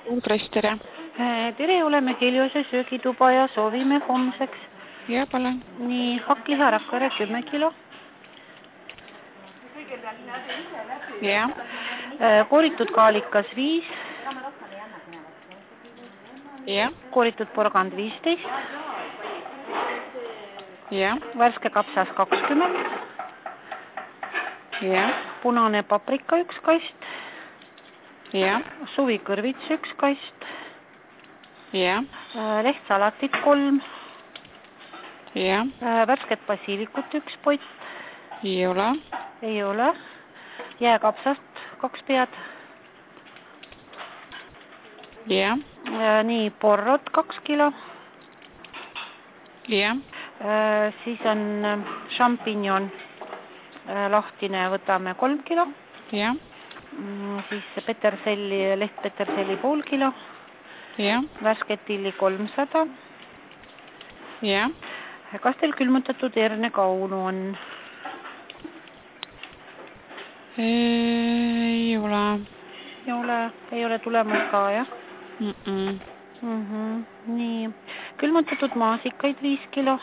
Ultras, tere. Tere, oleme Heliose söögituba ja soovime homseks. Ja, palun. Nii, hakkliha Rakvere 10 kilo. Ja. Kooritud kaalikas 5. Ja. Kooritud porgand 15. Ja. Värske kapsas 20. Ja. Punane paprika 1 kast. Ja. Suvikõrvits 1 kast. Ja. Lehtsalatit 3. Ja. Värsket basiilikut 1 pott. Ei ole. Ei ole. Jääkapsast 2 pead. Ja. Nii, porrot 2 kilo. Ja. Siis on šampinjon lahtine, võtame 3 kilo. Ja. Siis peterselli, lehtpeterselli pool kilo. Ja. Värsket tilli 300. Ja. Kas teil külmutatud hernekaunu on? Ei ole. Ei ole tulemas ka, jah? Nii, külmutatud maasikaid 5 kilo.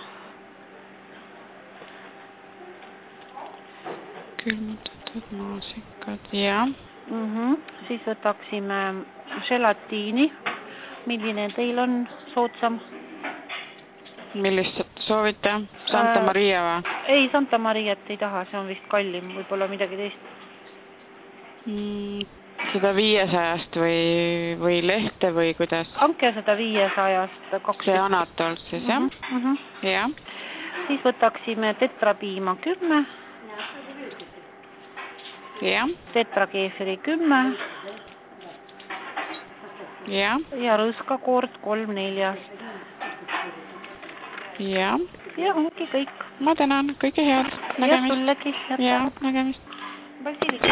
Külmutatud maasikad, ja. Siis võtaksime želatiini. Milline teil on soodsam? Millist soovite? Santa Maria või? Ei, Santa Mariat ei taha, see on vist kallim, võib-olla midagi teist. Seda 500 või lehte või kuidas? Anke seda 500 2. See Anatolt siis, jah? Ja. Siis võtaksime tetrapiima 10. Ja. Tetrakeefiri 10. Ja. Ja rõõskakoort 3/4. Ja. Ja ongi kõik. Ma tänan, kõike head. Ja sullegi. Ja, nägemist. Basiilik.